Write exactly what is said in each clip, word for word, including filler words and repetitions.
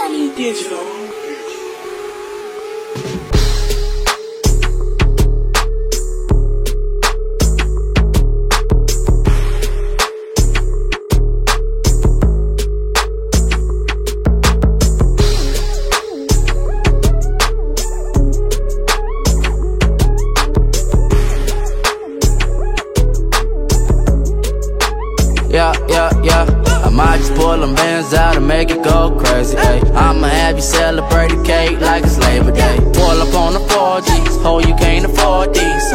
Money Digital. Yeah, yeah, yeah. I might just pull them bands out and make it go crazy, ayy. I'ma have you celebrate the cake like it's Labor Day. Pull up on the four G's, ho, you can't afford these.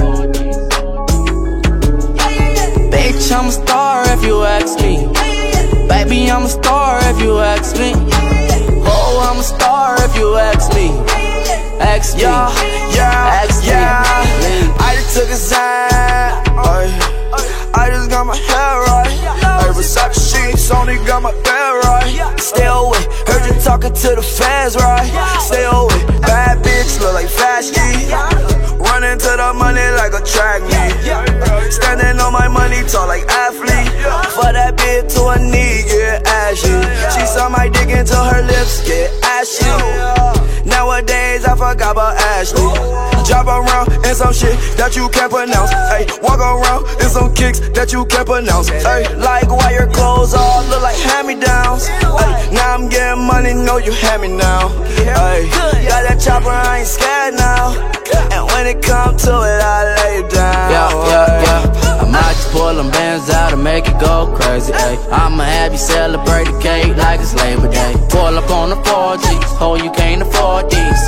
Bitch, I'm a star if you ask me. Baby, I'm a star if you ask me. Oh, I'm a star if you ask me. Ask me, yeah, yeah, ask yeah. me. I just took a sign, I just got my hair right. Ay, Versace sheets, only got my bed right. Stay away, heard you talking to the fans, right? Stay away, bad bitch, look like Fast G. Running to the money like a track meet. Standing on my money, talk like athlete. For that bitch to her knee, get ashy. She saw my dick into her lips, get ashy. Nowadays, I forgot about Ashley. Drop around in some shit that you can't pronounce. Ay, walk around in some kicks that you can't pronounce. Ay, like why your clothes all look like hand-me-downs. Ay, now I'm getting money, know you hand me now. Ay, got that chopper, I ain't scared now. And when it come to it, I lay down. Yeah, yeah, yeah. I might just pull them bands out and make it go crazy, ayy. I'ma have you celebrate the cake like it's Labor Day. Pull up on the four G's, ho, you can't afford these.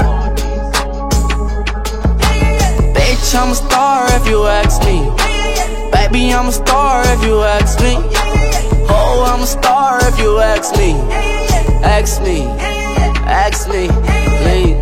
Bitch, I'm a star if you ask me. Baby, I'm a star if you ask me. Oh, I'm a star if you ask me. Ask me, ask me, please.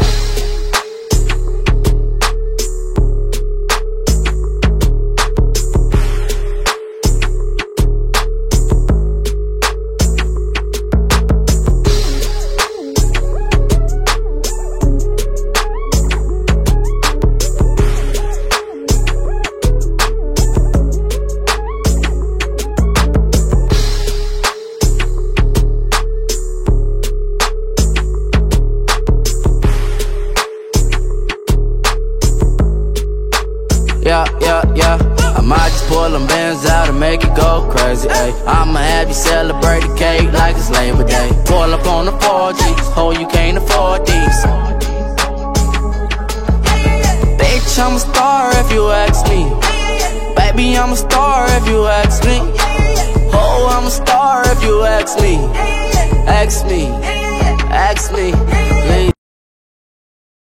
Yeah, yeah, yeah. I might just pull them bands out and make it go crazy, ayy. I'ma have you celebrate the cake like it's Labor Day. Pull up on the four G's, ho, you can't afford these. Bitch, I'm a star if you ask me. Baby, I'm a star if you ask me. Oh, I'm a star if you ask me. Ask me.